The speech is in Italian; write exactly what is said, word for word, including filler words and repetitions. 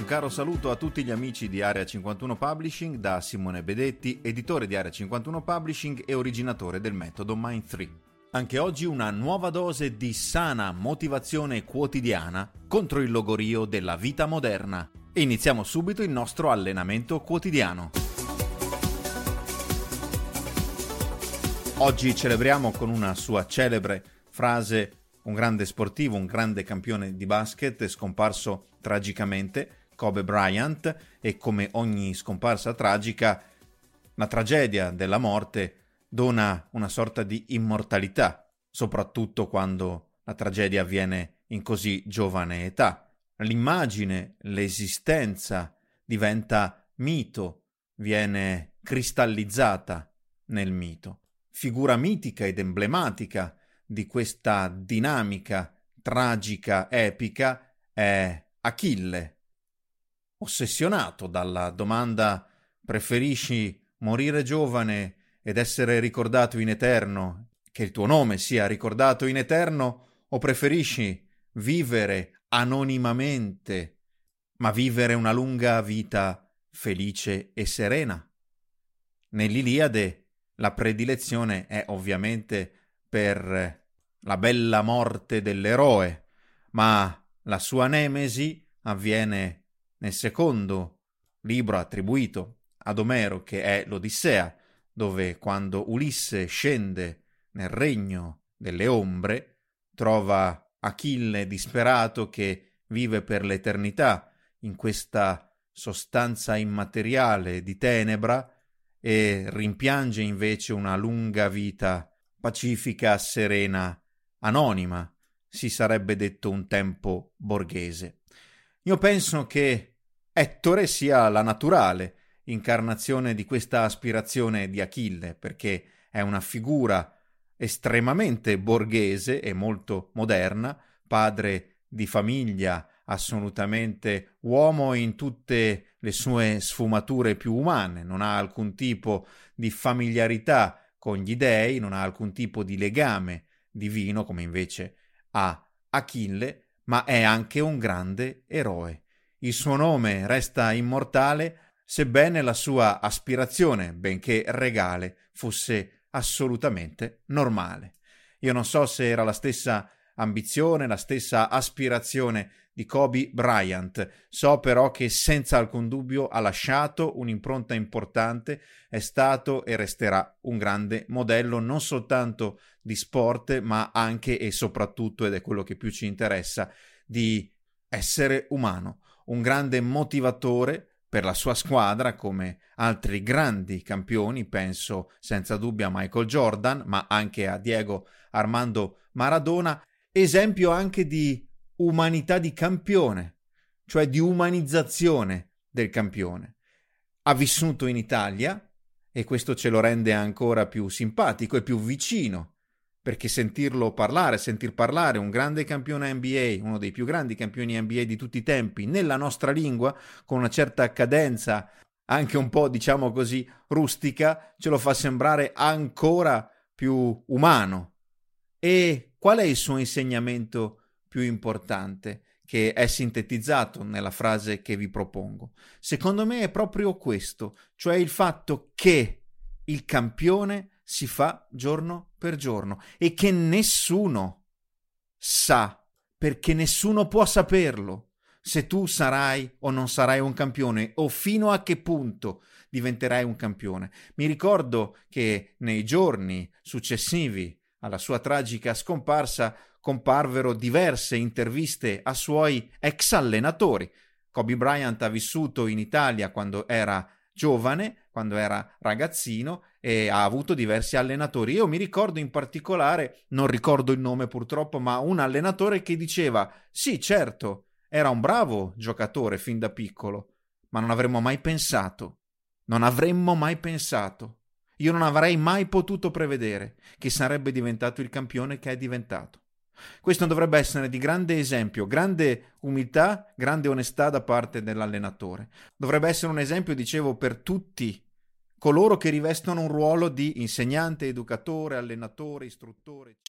Un caro saluto a tutti gli amici di Area cinquantuno Publishing da Simone Bedetti, editore di Area cinquantuno Publishing e originatore del metodo Mind tre. Anche oggi una nuova dose di sana motivazione quotidiana contro il logorio della vita moderna. E iniziamo subito il nostro allenamento quotidiano. Oggi celebriamo con una sua celebre frase un grande sportivo, un grande campione di basket scomparso tragicamente, Kobe Bryant, e come ogni scomparsa tragica, la tragedia della morte dona una sorta di immortalità, soprattutto quando la tragedia avviene in così giovane età. L'immagine, l'esistenza diventa mito, viene cristallizzata nel mito. Figura mitica ed emblematica di questa dinamica tragica, epica, è Achille. Ossessionato dalla domanda: preferisci morire giovane ed essere ricordato in eterno, che il tuo nome sia ricordato in eterno, o preferisci vivere anonimamente, ma vivere una lunga vita felice e serena? Nell'Iliade la predilezione è ovviamente per la bella morte dell'eroe, ma la sua nemesi avviene nel secondo libro attribuito ad Omero, che è l'Odissea, dove quando Ulisse scende nel regno delle ombre trova Achille disperato che vive per l'eternità in questa sostanza immateriale di tenebra e rimpiange invece una lunga vita pacifica, serena, anonima, si sarebbe detto un tempo borghese. Io penso che Ettore sia la naturale incarnazione di questa aspirazione di Achille, perché è una figura estremamente borghese e molto moderna, padre di famiglia, assolutamente uomo in tutte le sue sfumature più umane, non ha alcun tipo di familiarità con gli dei, non ha alcun tipo di legame divino come invece ha Achille, ma è anche un grande eroe. Il suo nome resta immortale, sebbene la sua aspirazione, benché regale, fosse assolutamente normale. Io non so se era la stessa ambizione, la stessa aspirazione di Kobe Bryant. So però che senza alcun dubbio ha lasciato un'impronta importante, è stato e resterà un grande modello non soltanto di sport, ma anche e soprattutto, ed è quello che più ci interessa, di essere umano. Un grande motivatore per la sua squadra, come altri grandi campioni, penso senza dubbio a Michael Jordan, ma anche a Diego Armando Maradona, esempio anche di umanità di campione, cioè di umanizzazione del campione. Ha vissuto in Italia e questo ce lo rende ancora più simpatico e più vicino, perché sentirlo parlare, sentir parlare un grande campione N B A, uno dei più grandi campioni N B A di tutti i tempi, nella nostra lingua, con una certa cadenza, anche un po', diciamo così, rustica, ce lo fa sembrare ancora più umano. E qual è il suo insegnamento più importante, che è sintetizzato nella frase che vi propongo? Secondo me è proprio questo, cioè il fatto che il campione si fa giorno per giorno e che nessuno sa, perché nessuno può saperlo, se tu sarai o non sarai un campione o fino a che punto diventerai un campione. Mi ricordo che nei giorni successivi alla sua tragica scomparsa comparvero diverse interviste a suoi ex allenatori. Kobe Bryant ha vissuto in Italia quando era giovane, quando era ragazzino, e ha avuto diversi allenatori. Io mi ricordo in particolare, non ricordo il nome purtroppo, ma un allenatore che diceva: sì, certo, era un bravo giocatore fin da piccolo, ma non avremmo mai pensato, non avremmo mai pensato, io non avrei mai potuto prevedere che sarebbe diventato il campione che è diventato. Questo dovrebbe essere di grande esempio, grande umiltà, grande onestà da parte dell'allenatore. Dovrebbe essere un esempio, dicevo, per tutti coloro che rivestono un ruolo di insegnante, educatore, allenatore, istruttore.